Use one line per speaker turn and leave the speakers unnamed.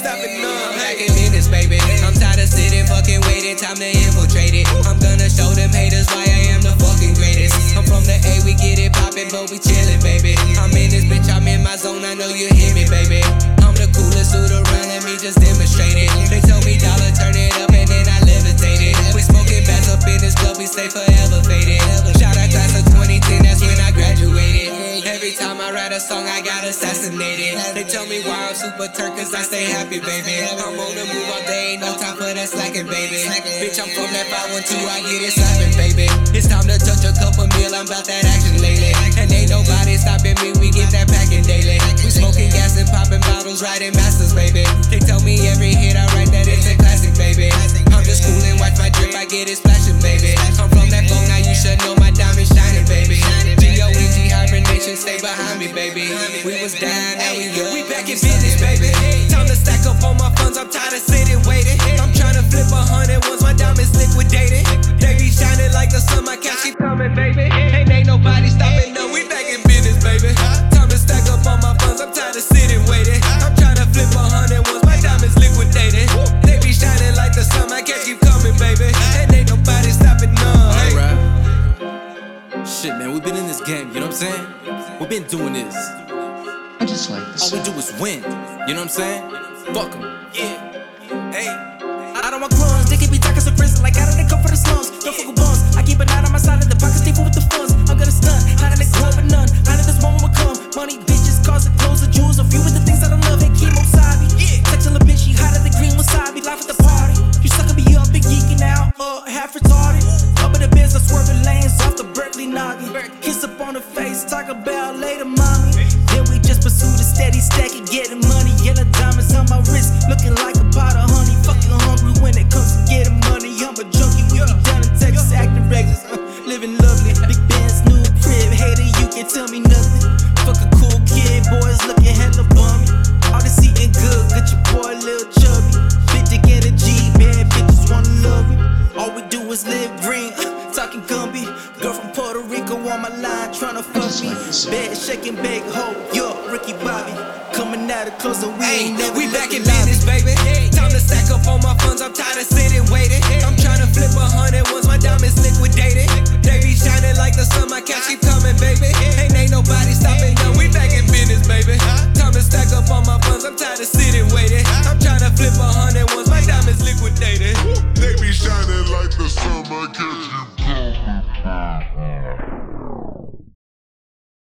stopping none.
Back in business, baby. I'm tired of sitting, fucking waiting, time to infiltrate it. I'm gonna show them haters why I am the fucking greatest. I'm from the A, we get it poppin', but we chillin', baby. I'm in this bitch, I'm in my zone, I know you hear me, baby. I'm the coolest dude around, let me just demonstrate it. They told me dollar, turn it up, and then I levitated. We smoking bags up in this club, we stay forever faded. Shout out class of 2010, that's when I graduated. Every time I write a song, I got assassinated. They tell me why I'm super turn, cause I stay happy, baby. I'm on the move all day, ain't no time for that slacking, baby. Bitch, I'm from that 512, I get it slapping, baby. It's time to touch a couple meal, I'm about that action lately. And ain't nobody stopping me, we get that packing daily. We smoking gas and popping bottles, riding masters, baby. They tell me every hit I write that it's a classic, baby. I'm just cool and watch my drip, I get it splashing, baby. I'm from that phone, now you should know my diamond shining, baby. G-O-E-G hibernation, stay behind me, baby. We was down, now we up.
We back in business, baby. Time to stack up all my funds, I'm tired of sitting waiting. I'm tryna flip 100 once my diamonds liquidated. They be shining like the sun, my cash keep coming, baby. Ain't nobody stopping, no, we back in business, baby. Time to stack up all my funds, I'm tired of sitting waiting. I'm tryna flip 100 once my diamonds liquidated. They be shining like the sun, my cash keep coming, baby. Ain't nobody stopping, none.
Alright. Shit, man, we've been in this game, you know what I'm saying? We've been doing this.
I just like this.
All we do is win, you know what I'm saying? Fuck 'em.
Yeah, hey. I don't want clones, they can be talking some prison like how did they come for the slums? Don't fuck with bums. I keep an eye on my side of the pockets, they full with the funds. I'm gonna stun, how did they grow up none? How did this moment will come? Money, bitches, cars, and clothes, and jewels. A few of the things that I love, and chemo sabi. Sexual a bitch, she hotter than green wasabi. Life at the party, you suckin' me up, big geeking out, half retarded. Up in the biz, I'm swerving lanes off the Berkeley noggin. Kiss up on the face, talk about later, mommy. Then we just pursue the steady stack and getting money. Yellow diamonds on my wrist, looking like a pot of honey. Fucking hungry when it comes to getting money. I'm a junkie, we be down in Texas, acting reckless, living lovely. Big Benz, new crib, hater, you can't tell me nothing. Fuck a cool kid, boys looking hella bummy. All this eating good, got your boy a little chubby. Bitch, to get a G, bad bitches wanna love me. All we do is live green, talking Gumby. Girl from Puerto Rico on my line, tryna fuck me. Bad shaking, big hoe, yo, Ricky Bobby. Coming at it close and we ain't never. We back in business, baby. Time to stack up on my